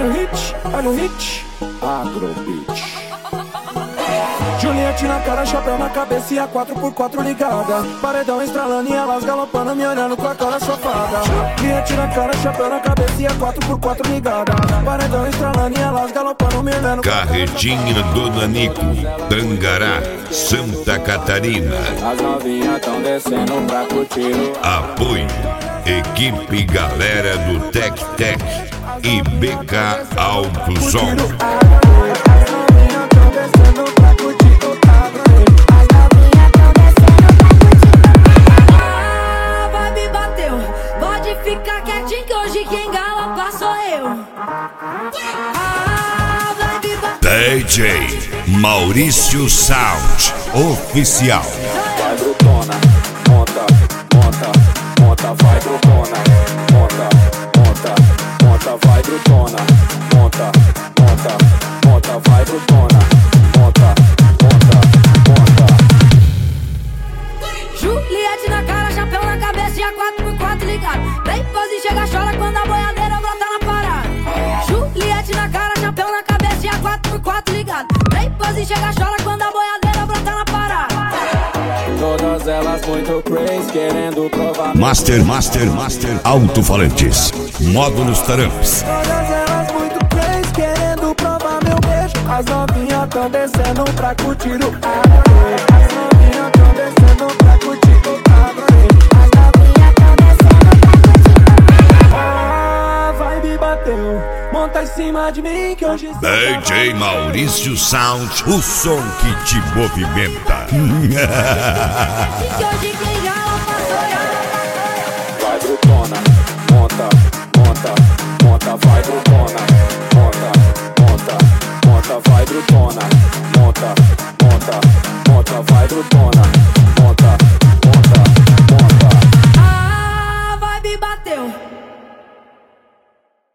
olha o hit, Agrobeat. Juliette na cara, chapéu na cabeça e a 4x4 ligada. Paredão estralando e elas galopando, me olhando com a cara safada. Juliette na cara, chapéu na cabeça e a 4x4 ligada. Paredão estralando e elas galopando, me olhando com a cara safada. Carretinha do Nanico, Tangará, Santa Catarina. As novinhas tão descendo pra curtir. Apoio, equipe galera do Tec Tec e BK Alto Som. Fica quietinho que hoje quem galopa sou eu. DJ Maurício Sound Oficial. Vai brutona, monta, monta, monta, vai brutona, monta, monta, monta, vai brutona, monta, monta, monta, vai brutona, monta, monta, monta. Juliette na cara, chapéu na cabeça e a 4x4 ligado. Vem pose e chega, chora quando a boiadeira brota na parada. Juliette na cara, chapéu na cabeça e a 4x4 ligado. Vem pose e chega, chora quando a boiadeira brota na parada. Todas elas muito crazy, querendo provar. Master Alto-falantes, módulos taramps. Todas elas muito crazy, querendo provar meu beijo. As novinhas tão descendo pra curtir o Agrobeat. As novinhas tão descendo pra curtir o Agrobeat. As novinhas tão descendo pra curtir. Ah, vibe bateu, monta em cima de mim que hoje DJ Maurício Sound, o som que te movimenta. Que hoje quem galopa sou eu. vai brutona, monta, monta, monta, vai brutona, monta, monta, monta, vai brutona, monta, monta, monta, vai brutona.